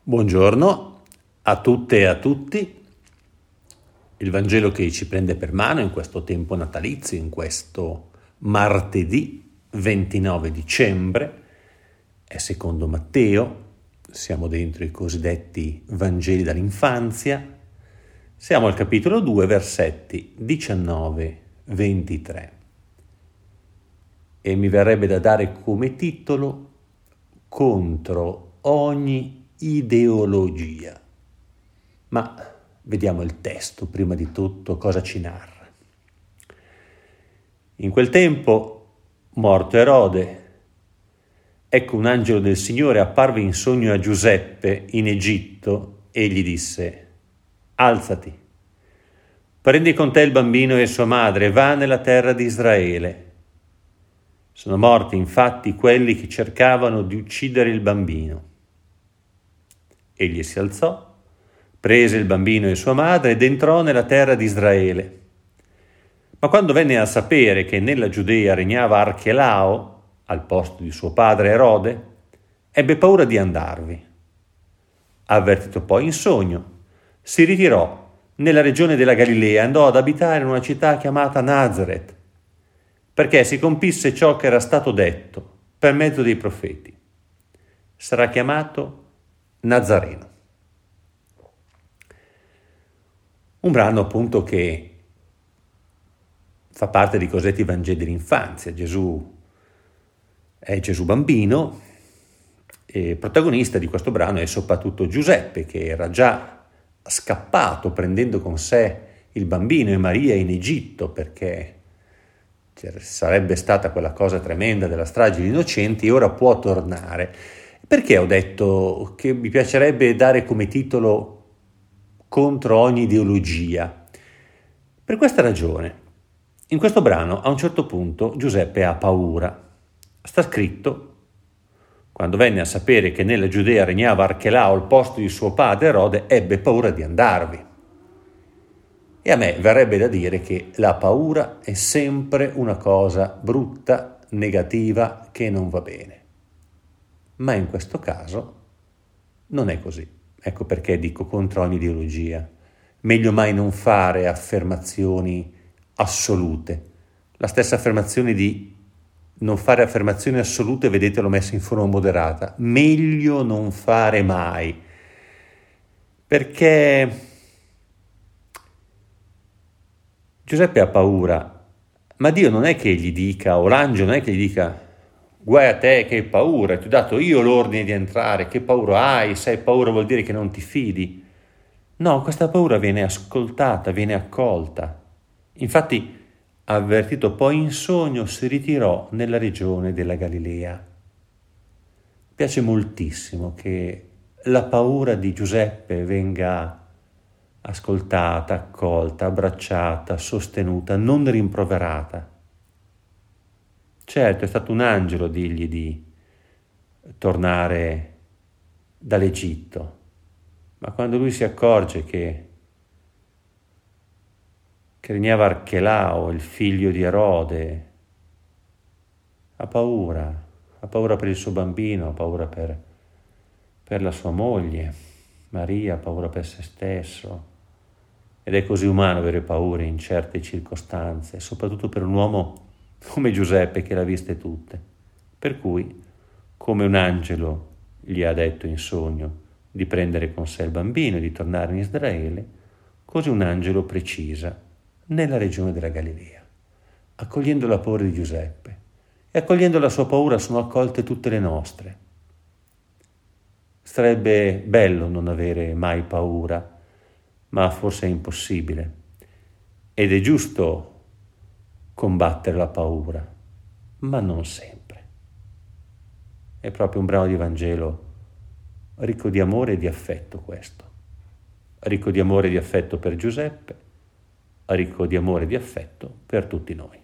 Buongiorno a tutte e a tutti. Il Vangelo che ci prende per mano in questo tempo natalizio, in questo martedì 29 dicembre, è secondo Matteo. Siamo dentro i cosiddetti Vangeli dall'infanzia. Siamo al capitolo 2, versetti 19-23. E mi verrebbe da dare come titolo Contro ogni ideologia. Ma vediamo il testo prima di tutto cosa ci narra. In quel tempo, morto Erode, ecco un angelo del Signore apparve in sogno a Giuseppe in Egitto e gli disse: alzati, prendi con te il bambino e sua madre e va nella terra di Israele. Sono morti infatti quelli che cercavano di uccidere il bambino. Egli si alzò, prese il bambino e sua madre ed entrò nella terra di Israele. Ma quando venne a sapere che nella Giudea regnava Archelao, al posto di suo padre Erode, ebbe paura di andarvi. Avvertito poi in sogno, si ritirò nella regione della Galilea e andò ad abitare in una città chiamata Nazaret, perché si compisse ciò che era stato detto per mezzo dei profeti. Sarà chiamato Nazareno. Un brano appunto che fa parte di cosiddetti Vangeli dell'infanzia. Gesù è Gesù bambino e protagonista di questo brano è soprattutto Giuseppe, che era già scappato prendendo con sé il bambino e Maria in Egitto, perché sarebbe stata quella cosa tremenda della strage di innocenti, e ora può tornare. Perché ho detto che mi piacerebbe dare come titolo Contro ogni ideologia? Per questa ragione. In questo brano, a un certo punto, Giuseppe ha paura. Sta scritto: quando venne a sapere che nella Giudea regnava Archelao al posto di suo padre Erode, ebbe paura di andarvi. E a me verrebbe da dire che la paura è sempre una cosa brutta, negativa, che non va bene. Ma in questo caso non è così. Ecco perché dico contro ogni ideologia. Meglio mai non fare affermazioni assolute. La stessa affermazione di non fare affermazioni assolute, vedete, l'ho messa in forma moderata. Meglio non fare mai. Perché Giuseppe ha paura, ma Dio non è che gli dica, o l'angelo non è che gli dica: guai a te, che paura, ti ho dato io l'ordine di entrare, che paura hai, se hai paura vuol dire che non ti fidi. No, questa paura viene ascoltata, viene accolta. Infatti, avvertito poi in sogno, si ritirò nella regione della Galilea. Mi piace moltissimo che la paura di Giuseppe venga ascoltata, accolta, abbracciata, sostenuta, non rimproverata. Certo, è stato un angelo dirgli di tornare dall'Egitto, ma quando lui si accorge che regnava Archelao, il figlio di Erode, ha paura per il suo bambino, ha paura per la sua moglie, Maria, ha paura per se stesso. Ed è così umano avere paure in certe circostanze, soprattutto per un uomo come Giuseppe che le ha viste tutte. Per cui, come un angelo gli ha detto in sogno di prendere con sé il bambino e di tornare in Israele, così un angelo precisa nella regione della Galilea. Accogliendo la paura di Giuseppe e accogliendo la sua paura sono accolte tutte le nostre. Sarebbe bello non avere mai paura, ma forse è impossibile. Ed è giusto combattere la paura, ma non sempre. È proprio un brano di Vangelo ricco di amore e di affetto questo. Ricco di amore e di affetto per Giuseppe, ricco di amore e di affetto per tutti noi.